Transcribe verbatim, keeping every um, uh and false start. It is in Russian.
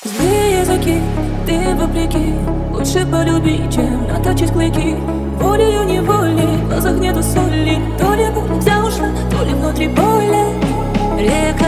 Злые языки, ты вопреки. Лучше полюбить, чем наточить клыки. Волею неволей, в глазах нету соли. То ли боль вся ушла, то ли внутри боли. Река